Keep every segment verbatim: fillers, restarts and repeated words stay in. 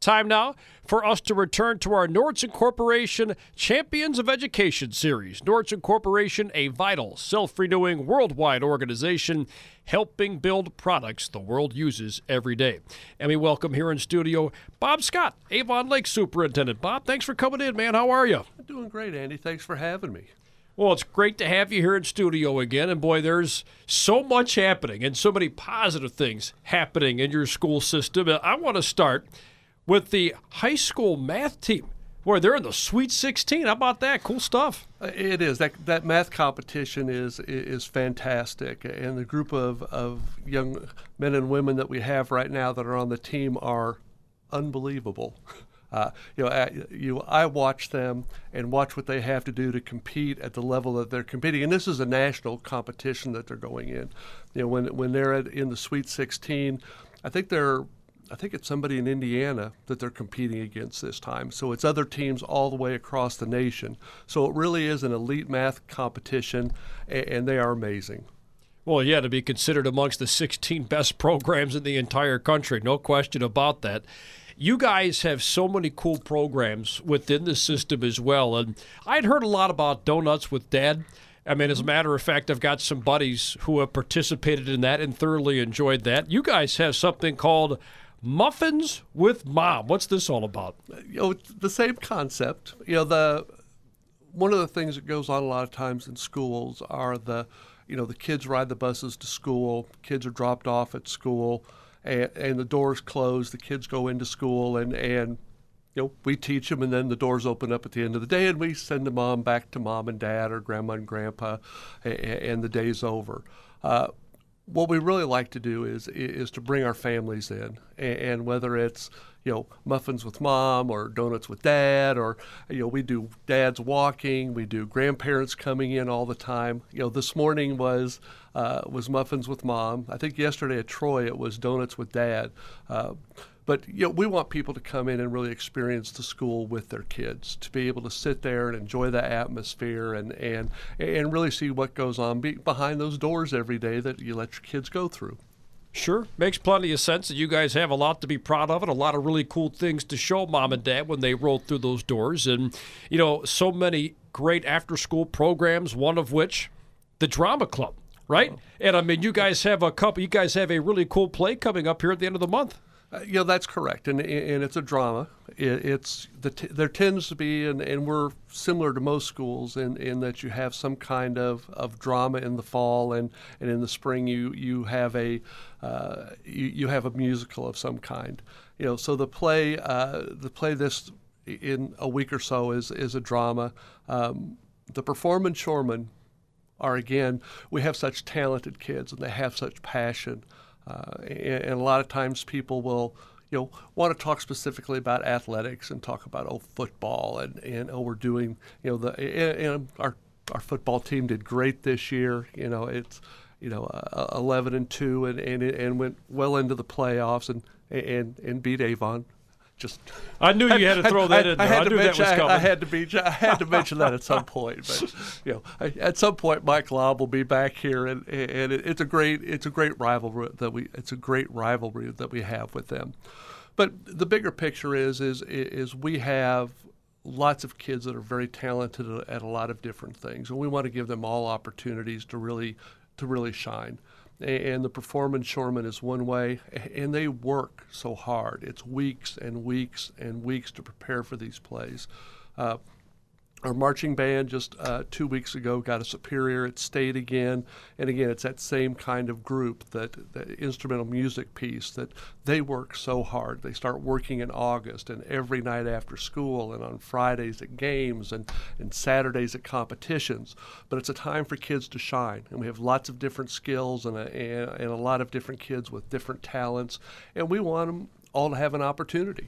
Time now for us to return to our Nordson Corporation Champions of Education series. Nordson Corporation, a vital, self-renewing, worldwide organization helping build products the world uses every day. And we welcome here in studio Bob Scott, Avon Lake Superintendent. Bob, thanks for coming in, man. How are you? I'm doing great, Andy. Thanks for having me. Well, it's great to have you here in studio again. And boy, there's so much happening and so many positive things happening in your school system. I want to start with the high school math team. Boy, they're in the Sweet sixteen. How about that? Cool stuff. It is. That that math competition is is fantastic. And the group of, of young men and women that we have right now that are on the team are unbelievable. Uh, you know, I, you, I watch them and watch what they have to do to compete at the level that they're competing. And this is a national competition that they're going in. You know, when when they're at, in the Sweet sixteen, I think they're I think it's somebody in Indiana that they're competing against this time. So it's other teams all the way across the nation. So it really is an elite math competition, and, and they are amazing. Well, yeah, to be considered amongst the sixteen best programs in the entire country, no question about that. You guys have so many cool programs within the system as well. And I'd heard a lot about Donuts with Dad. I mean, as a matter of fact, I've got some buddies who have participated in that and thoroughly enjoyed that. You guys have something called Muffins with Mom. What's this all about? You know, it's the same concept. You know, the one of the things that goes on a lot of times in schools are the, you know, the kids ride the buses to school, kids are dropped off at school, and, and the doors close, the kids go into school, and, and you know, we teach them, and then the doors open up at the end of the day, and we send them on back to mom and dad or grandma and grandpa, and, and the day's over. Uh, What we really like to do is is to bring our families in, and, and whether it's, you know, muffins with mom or donuts with dad, or, you know, we do dads walking, we do grandparents coming in all the time. You know, this morning was uh, was muffins with mom. I think yesterday at Troy it was donuts with dad. Uh, But, you know, we want people to come in and really experience the school with their kids, to be able to sit there and enjoy the atmosphere and and, and really see what goes on be behind those doors every day that you let your kids go through. Sure. Makes plenty of sense that you guys have a lot to be proud of and a lot of really cool things to show mom and dad when they roll through those doors. And, you know, so many great after-school programs, one of which, the Drama Club, right? Oh. And, I mean, you guys have a couple, you guys have a really cool play coming up here at the end of the month. Uh, you know, that's correct, and and it's a drama. It, it's the t- there tends to be, and, and we're similar to most schools in, in that you have some kind of, of drama in the fall, and, and in the spring you you have a uh, you, you have a musical of some kind. You know, so the play uh, the play this in a week or so is is a drama. Um, the Performance Shoremen are, again, we have such talented kids and they have such passion. Uh, and, and a lot of times people will, you know, want to talk specifically about athletics and talk about, oh, football and, and oh, we're doing, you know, the and, and our our football team did great this year. You know, it's, you know, uh, eleven and two and, and and went well into the playoffs and and and beat Avon. Just I knew you had to throw that I, in I, there. I, I knew mention, that was coming. I, I had to be. I had to mention that at some point. But you know, I, at some point, Mike Lobb will be back here, and and it, it's a great it's a great rivalry that we it's a great rivalry that we have with them. But the bigger picture is is is we have lots of kids that are very talented at a lot of different things, and we want to give them all opportunities to really to really shine. And the Performance Shoreman is one way, and they work so hard. It's weeks and weeks and weeks to prepare for these plays. Uh, Our marching band just uh, two weeks ago got a Superior at State again. And again, it's that same kind of group, that the instrumental music piece, that they work so hard. They start working in August and every night after school and on Fridays at games and, and Saturdays at competitions. But it's a time for kids to shine. And we have lots of different skills and a, and, and a lot of different kids with different talents. And we want them all to have an opportunity.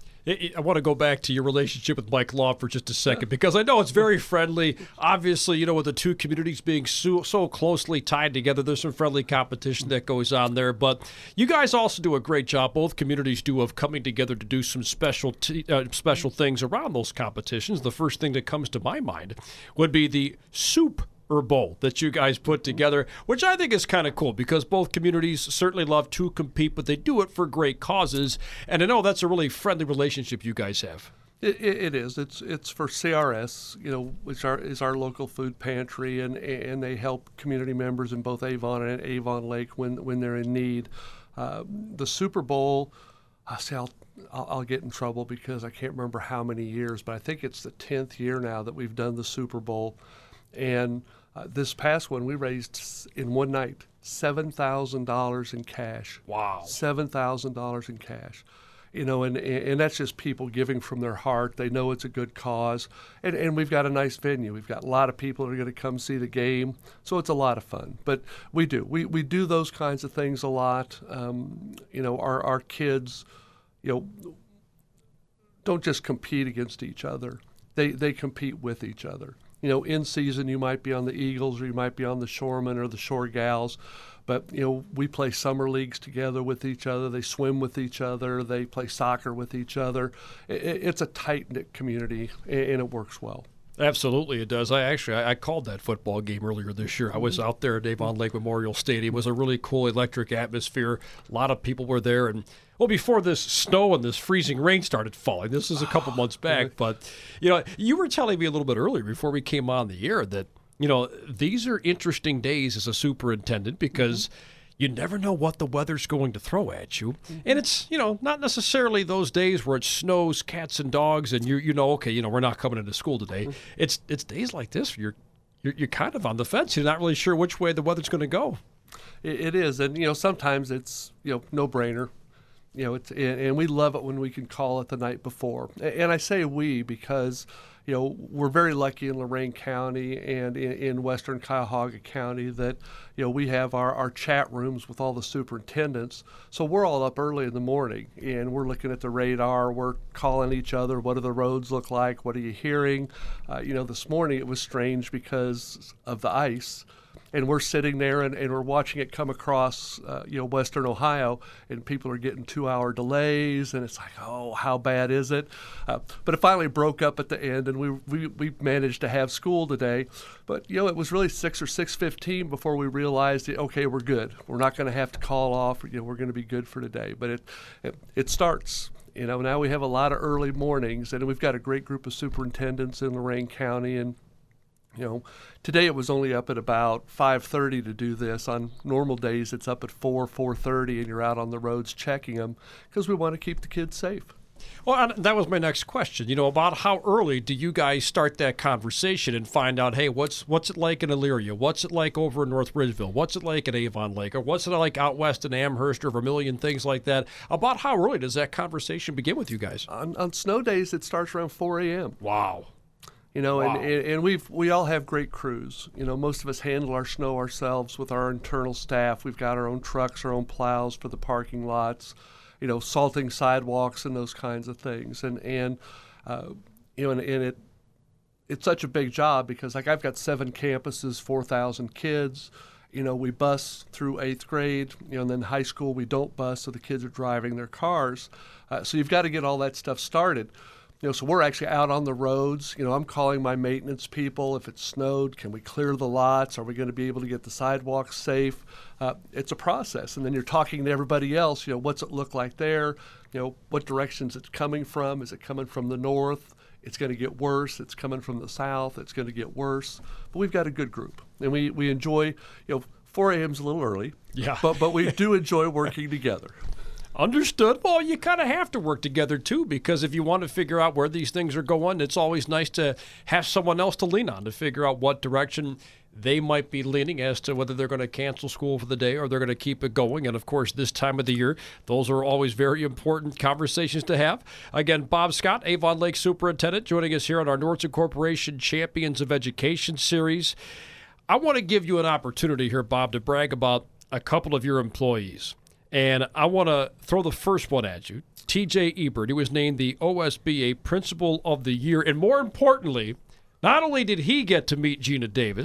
I want to go back to your relationship with Mike Law for just a second, because I know it's very friendly. Obviously, you know, with the two communities being so, so closely tied together, there's some friendly competition that goes on there. But you guys also do a great job, both communities do, of coming together to do some special t- uh, special things around those competitions. The first thing that comes to my mind would be the Soup or bowl that you guys put together, which I think is kind of cool because both communities certainly love to compete, but they do it for great causes. And I know that's a really friendly relationship you guys have. It, it is. It's it's for C R S, you know, which are, is our local food pantry, and and they help community members in both Avon and Avon Lake when when they're in need. Uh, the Super Bowl, I say I'll, I'll I'll get in trouble because I can't remember how many years, but I think it's the tenth year now that we've done the Super Bowl, and uh, this past one we raised in one night seven thousand dollars in cash. Wow, seven thousand dollars in cash. You know, and and that's just people giving from their heart. They know it's a good cause. And, and we've got a nice venue. We've got a lot of people that are going to come see the game. So it's a lot of fun. But we do. We we do those kinds of things a lot. Um, you know, our, our kids, you know, don't just compete against each other. They, they compete with each other. You know, in season you might be on the Eagles or you might be on the Shoremen or the Shore Gals. But, you know, we play summer leagues together with each other. They swim with each other. They play soccer with each other. It's a tight-knit community, and it works well. Absolutely, it does. I actually I called that football game earlier this year. I was out there at Avon Lake Memorial Stadium. It was a really cool electric atmosphere. A lot of people were there, and well, before this snow and this freezing rain started falling, this is a couple months back. But you know, you were telling me a little bit earlier before we came on the air that you know these are interesting days as a superintendent because. Mm-hmm. You never know what the weather's going to throw at you. Mm-hmm. And it's, you know, not necessarily those days where it snows cats and dogs and you you know, okay, you know, we're not coming into school today. Mm-hmm. It's it's days like this where you're, you're you're kind of on the fence. You're not really sure which way the weather's going to go. It, it is. And, you know, sometimes it's, you know, no-brainer. You know, it's and, and we love it when we can call it the night before. And I say we because, you know, we're very lucky in Lorain County and in, in western Cuyahoga County that, you know, we have our, our chat rooms with all the superintendents. So we're all up early in the morning and we're looking at the radar. We're calling each other. What do the roads look like? What are you hearing? Uh, you know, this morning it was strange because of the ice. And we're sitting there and, and we're watching it come across, uh, you know, western Ohio, and people are getting two-hour delays, and it's like, oh, how bad is it? Uh, but it finally broke up at the end, and we, we we managed to have school today. But, you know, it was really six or six fifteen before we realized, okay, we're good. We're not going to have to call off. You know, we're going to be good for today. But it, it it starts. You know, now we have a lot of early mornings, and we've got a great group of superintendents in Lorain County, and you know, today it was only up at about five thirty to do this. On normal days, it's up at four, four thirty, and you're out on the roads checking them because we want to keep the kids safe. Well, and that was my next question, you know, about how early do you guys start that conversation and find out, hey, what's what's it like in Elyria? What's it like over in North Ridgeville? What's it like at Avon Lake? Or what's it like out west in Amherst or Vermilion, things like that? About how early does that conversation begin with you guys? On, on snow days, it starts around four a.m. Wow. You know, wow. and, and we've we all have great crews. You know, most of us handle our snow ourselves with our internal staff. We've got our own trucks, our own plows for the parking lots, you know, salting sidewalks and those kinds of things. And, and uh, you know, and, and it it's such a big job because, like, I've got seven campuses, four thousand kids. You know, we bus through eighth grade, you know, and then high school we don't bus, so the kids are driving their cars. Uh, so you've got to get all that stuff started. You know, so we're actually out on the roads. You know, I'm calling my maintenance people. If it snowed, can we clear the lots? Are we going to be able to get the sidewalks safe? Uh, it's a process. And then you're talking to everybody else. You know, what's it look like there? You know, what directions it's coming from? Is it coming from the north? It's going to get worse. It's coming from the south. It's going to get worse. But we've got a good group. And we, we enjoy, you know, four a.m. is a little early. Yeah. But, but we do enjoy working together. Understood. Well, you kind of have to work together, too, because if you want to figure out where these things are going, it's always nice to have someone else to lean on to figure out what direction they might be leaning as to whether they're going to cancel school for the day or they're going to keep it going. And, of course, this time of the year, those are always very important conversations to have. Again, Bob Scott, Avon Lake Superintendent, joining us here on our Nordson Corporation Champions of Education series. I want to give you an opportunity here, Bob, to brag about a couple of your employees. And I want to throw the first one at you. T J Ebert, he was named the O S B A Principal of the Year. And more importantly, not only did he get to meet Gina Davis,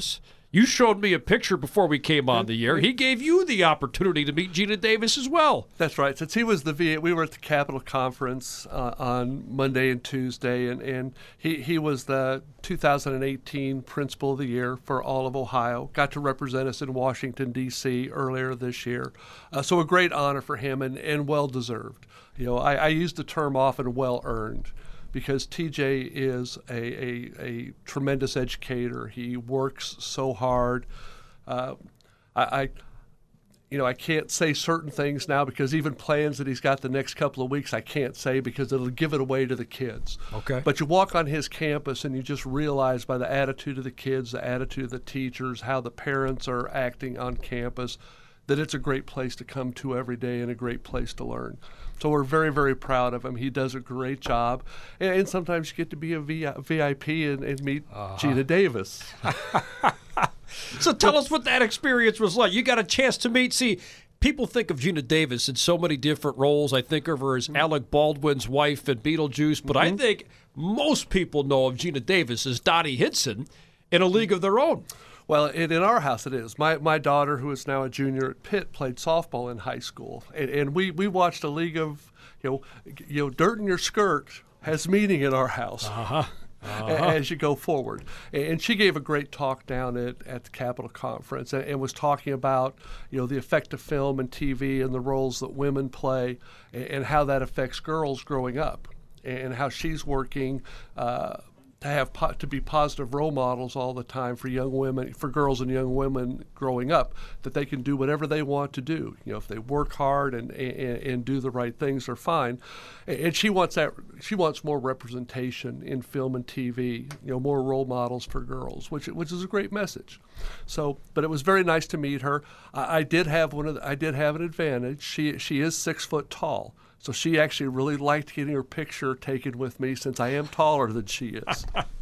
You showed me a picture before we came on the air. He gave you the opportunity to meet Gina Davis as well. That's right. Since he was the V A, we were at the Capitol Conference uh, on Monday and Tuesday, and, and he, he was the two thousand eighteen Principal of the Year for all of Ohio. Got to represent us in Washington, D C earlier this year. Uh, so a great honor for him, and, and well-deserved. You know, I, I use the term often well-earned, because T J is a, a, a tremendous educator. He works so hard. Uh, I, I, you know, I can't say certain things now, because even plans that he's got the next couple of weeks, I can't say, because it'll give it away to the kids. Okay. But you walk on his campus and you just realize by the attitude of the kids, the attitude of the teachers, how the parents are acting on campus, that it's a great place to come to every day and a great place to learn. So we're very, very proud of him. He does a great job. And, and sometimes you get to be a V I P and, and meet uh-huh. Gina Davis. So tell us what that experience was like. You got a chance to meet, see, people think of Gina Davis in so many different roles. I think of her as Alec Baldwin's wife in Beetlejuice, but mm-hmm. I think most people know of Gina Davis as Dottie Hinson in A League of Their Own. Well, in, in our house it is. My my daughter, who is now a junior at Pitt, played softball in high school, and, and we, we watched A League of, you know, you know, dirt in your skirt has meaning in our house. Uh-huh. Uh-huh. As you go forward. And she gave a great talk down at, at the Capitol Conference, and, and was talking about, you know, the effect of film and T V and the roles that women play, and, and how that affects girls growing up, and how she's working uh, to have po- to be positive role models all the time for young women, for girls and young women growing up, that they can do whatever they want to do. You know, if they work hard and and, and do the right things, they're fine. And she wants that. She wants more representation in film and T V. You know, more role models for girls, which which is a great message. So, but it was very nice to meet her. I, I did have one of the, I did have an advantage. She she is six foot tall. So she actually really liked getting her picture taken with me, since I am taller than she is.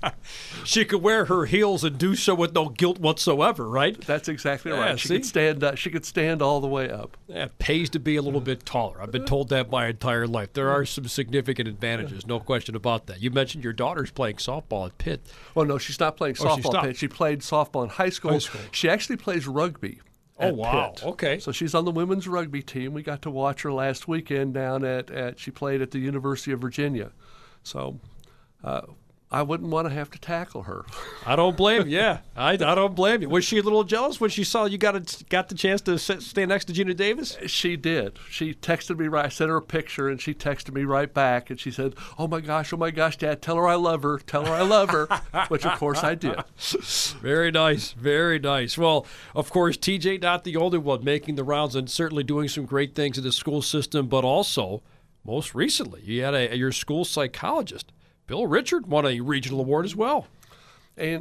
She could wear her heels and do so with no guilt whatsoever, right? That's exactly yeah, right. She see? could stand up. She could stand all the way up. Yeah, it pays to be a little bit taller. I've been told that my entire life. There are some significant advantages, no question about that. You mentioned your daughter's playing softball at Pitt. Well, no, she's not playing Oh, she's softball not. at Pitt. She played softball in high school. High school. She actually plays rugby. Oh, at wow. Pitt. Okay. So she's on the women's rugby team. We got to watch her last weekend down at, at she played at the University of Virginia. So uh, I wouldn't want to have to tackle her. I don't blame you. Yeah, I, I don't blame you. Was she a little jealous when she saw you got a, got the chance to sit, stand next to Gina Davis? She did. She texted me right. I sent her a picture, and she texted me right back, and she said, "Oh my gosh, oh my gosh, Dad, tell her I love her. Tell her I love her," which of course I did. Very nice, very nice. Well, of course, T J not the only one making the rounds and certainly doing some great things in the school system, but also, most recently, you had a, your school psychologist, Bill Richard, won a regional award as well. And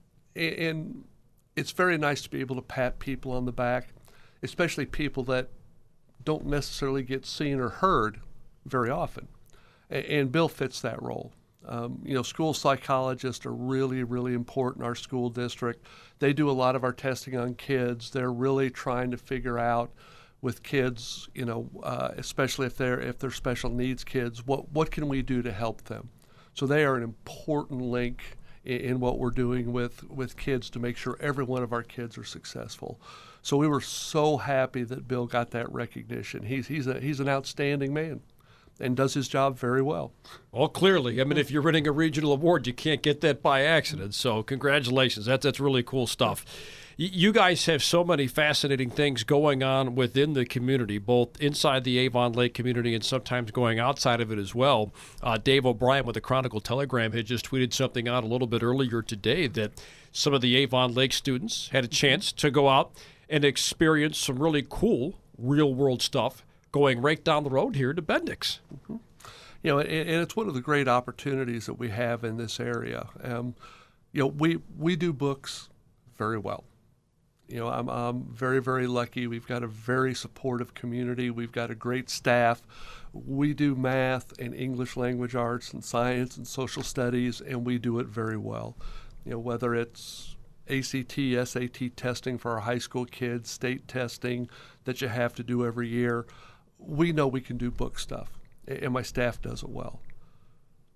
and it's very nice to be able to pat people on the back, especially people that don't necessarily get seen or heard very often. And Bill fits that role. Um, you know, school psychologists are really, really important in our school district. They do a lot of our testing on kids. They're really trying to figure out with kids, you know, uh, especially if they're if they're special needs kids, what what can we do to help them? So they are an important link in, in what we're doing with, with kids to make sure every one of our kids are successful. So we were so happy that Bill got that recognition. He's he's a he's an outstanding man and does his job very well. Well, clearly. I mean, if you're winning a regional award, you can't get that by accident. So congratulations. That, that's really cool stuff. You guys have so many fascinating things going on within the community, both inside the Avon Lake community and sometimes going outside of it as well. Uh, Dave O'Brien with the Chronicle Telegram had just tweeted something out a little bit earlier today that some of the Avon Lake students had a chance to go out and experience some really cool real-world stuff going right down the road here to Bendix. Mm-hmm. You know, and, and it's one of the great opportunities that we have in this area. Um, you know, we we do books very well. You know, I'm, I'm very, very lucky. We've got a very supportive community. We've got a great staff. We do math and English language arts and science and social studies, and we do it very well. You know, whether it's A C T, S A T testing for our high school kids, state testing that you have to do every year, we know we can do book stuff, and my staff does it well.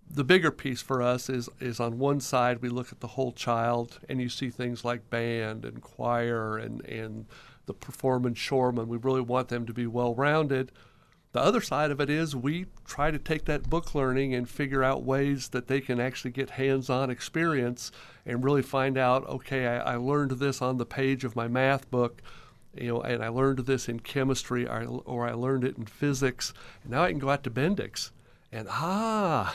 the bigger piece for us is is on one side we look at the whole child, and you see things like band and choir and and the performance shoreman. We really want them to be well-rounded. The other side of it is we try to take that book learning and figure out ways that they can actually get hands-on experience and really find out, okay, I, I learned this on the page of my math book, you know, and I learned this in chemistry, or, or I learned it in physics, and now I can go out to Bendix, and ah,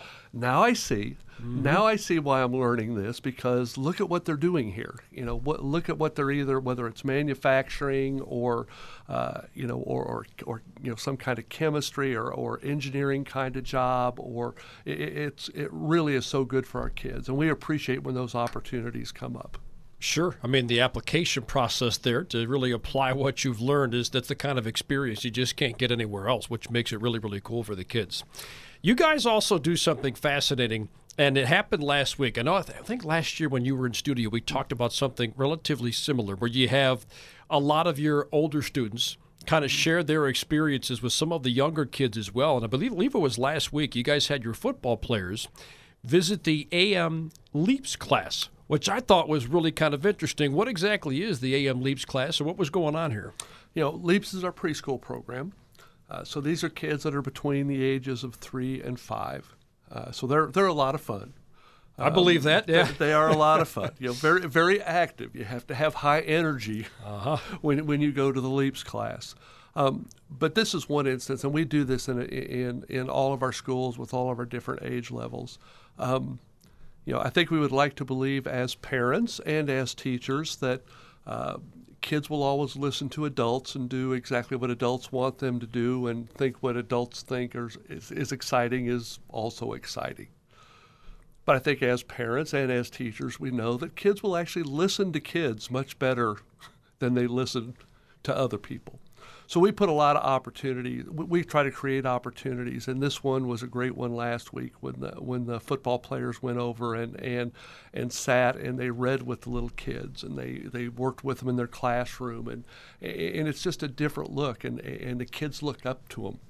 now I see. Mm-hmm. Now I see why I'm learning this, because look at what they're doing here. You know, what, look at what they're either, whether it's manufacturing or, uh, you know, or, or, or, you know, some kind of chemistry or, or engineering kind of job, or it, it's, it really is so good for our kids. And we appreciate when those opportunities come up. Sure. I mean, the application process there to really apply what you've learned is that's the kind of experience you just can't get anywhere else, which makes it really, really cool for the kids. You guys also do something fascinating, and it happened last week. I know, I, th- I think last year when you were in studio, we talked about something relatively similar, where you have a lot of your older students kind of share their experiences with some of the younger kids as well. And I believe, believe it was last week, you guys had your football players visit the A M Leaps class, which I thought was really kind of interesting. What exactly is the A M Leaps class, and what was going on here? You know, Leaps is our preschool program. Uh, so these are kids that are between the ages of three and five. Uh, so they're they're a lot of fun. Um, I believe that. Yeah, they, they are a lot of fun. You know, very very active. You have to have high energy uh-huh. when when you go to the Leaps class. Um, but this is one instance, and we do this in in in all of our schools with all of our different age levels. Um, you know, I think we would like to believe as parents and as teachers that uh, kids will always listen to adults and do exactly what adults want them to do, and think what adults think is, is, is exciting is also exciting. But I think as parents and as teachers, we know that kids will actually listen to kids much better than they listen to other people. So we put a lot of opportunities. We, we try to create opportunities, and this one was a great one last week when the when the football players went over and and and sat and they read with the little kids, and they, they worked with them in their classroom, and and it's just a different look, and and the kids look up to them.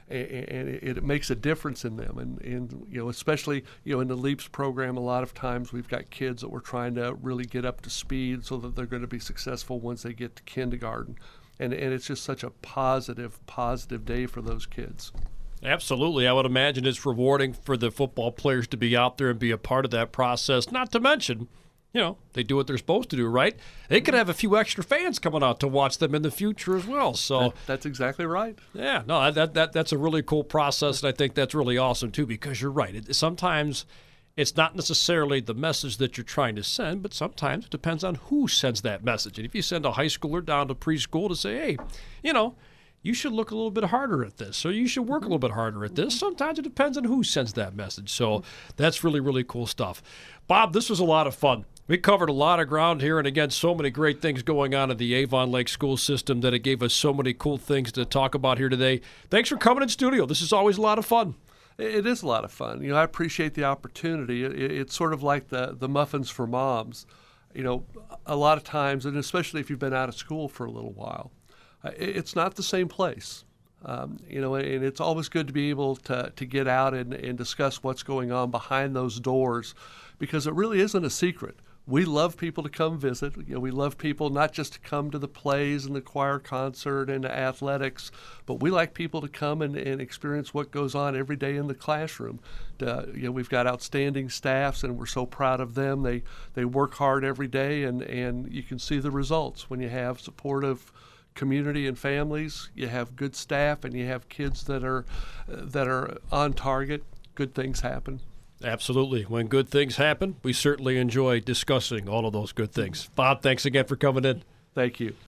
And it, it makes a difference in them, and, and you know, especially you know in the Leaps program, a lot of times we've got kids that we're trying to really get up to speed so that they're going to be successful once they get to kindergarten, and and it's just such a positive, positive day for those kids. Absolutely. I would imagine it's rewarding for the football players to be out there and be a part of that process, not to mention, you know, they do what they're supposed to do, right? They could have a few extra fans coming out to watch them in the future as well. So that, that's exactly right. Yeah, no, that that that's a really cool process, and I think that's really awesome too, because you're right. It, sometimes it's not necessarily the message that you're trying to send, but sometimes it depends on who sends that message. And if you send a high schooler down to preschool to say, hey, you know, you should look a little bit harder at this, or you should work a little bit harder at this. Sometimes it depends on who sends that message. So that's really, really cool stuff. Bob, this was a lot of fun. We covered a lot of ground here, and again, so many great things going on in the Avon Lake school system that it gave us so many cool things to talk about here today. Thanks for coming in studio. This is always a lot of fun. It is a lot of fun. You know, I appreciate the opportunity. It, it, it's sort of like the, the muffins for moms. You know, a lot of times, and especially if you've been out of school for a little while, uh, it, it's not the same place. Um, you know, and it's always good to be able to, to get out and, and discuss what's going on behind those doors, because it really isn't a secret. We love people to come visit. You know, we love people not just to come to the plays and the choir concert and the athletics, but we like people to come and, and experience what goes on every day in the classroom. Uh, you know, we've got outstanding staffs, and we're so proud of them. They they work hard every day, and, and you can see the results when you have supportive community and families. You have good staff, and you have kids that are that are on target. Good things happen. Absolutely. When good things happen, we certainly enjoy discussing all of those good things. Bob, thanks again for coming in. Thank you.